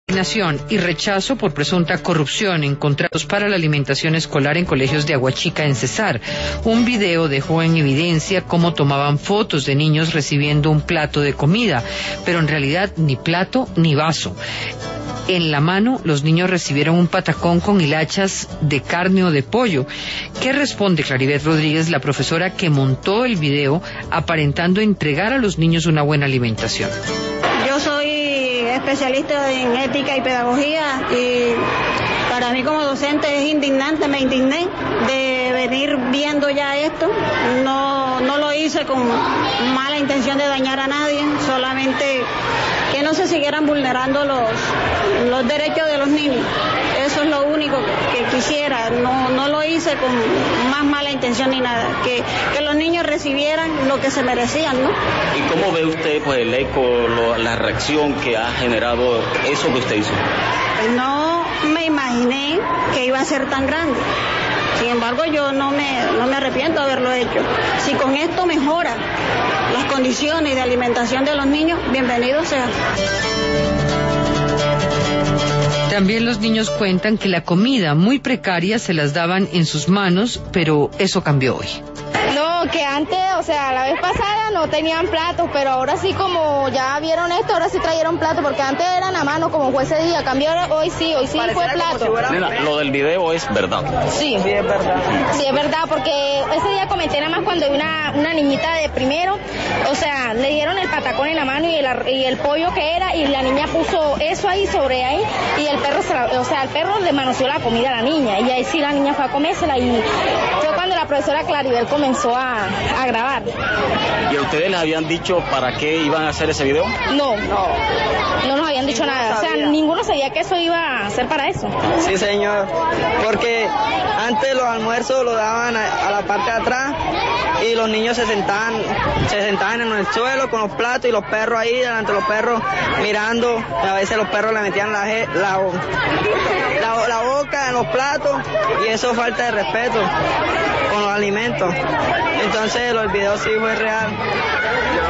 Indignación y rechazo por presunta corrupción en contratos para la alimentación escolar en colegios de Aguachica, en Cesar. Un video dejó en evidencia cómo tomaban fotos de niños recibiendo un plato de comida, pero en realidad ni plato ni vaso. En la mano, los niños recibieron un patacón con hilachas de carne o de pollo. ¿Qué responde Claribeth Rodríguez, la profesora que montó el video, aparentando entregar a los niños una buena alimentación? Yo soy especialista en ética y pedagogía y para mí como docente es indignante, me indigné de venir viendo ya esto. No lo hice con mala intención de dañar a nadie, solamente que no se siguieran vulnerando los derechos de los niños. Eso es lo único que quisiera. No lo hice con más mala intención ni nada. Que los niños recibieran lo que se merecían, ¿no? ¿Y cómo ve usted pues el eco, la reacción que ha generado eso que usted hizo? No me imaginé que iba a ser tan grande. Sin embargo, yo no me arrepiento de haberlo hecho. Si con esto mejora las condiciones de alimentación de los niños, bienvenido sea. También los niños cuentan que la comida muy precaria se las daban en sus manos, pero eso cambió hoy. No, que antes, o sea, la vez pasada no tenían platos, pero ahora sí, como ya vieron esto, ahora sí trajeron platos, porque antes eran a mano como fue ese día, cambió hoy sí fue plato. Nena, lo del video es verdad. Sí, es verdad. Sí, es verdad, porque ese día comenté nada más cuando una niñita de primero, o sea, le dieron el patacón en la mano y el pollo que era, y la niña puso eso ahí sobre ahí, y el perro, el perro le manoseó la comida a la niña, y ahí sí la niña fue a comérsela, y fue cuando la profesora Claribeth comenzó a grabar. ¿Y a ustedes les habían dicho para qué iban a hacer ese video? No nos habían dicho nada, o sea, ninguno sabía que eso iba a ser para eso. Sí, señor, porque antes los almuerzos lo daban a la parte de atrás y los niños se sentaban en el suelo con los platos y los perros ahí delante de los perros mirando. A veces los perros le metían la boca en los platos y eso es falta de respeto con los alimentos. Entonces el video sí fue real.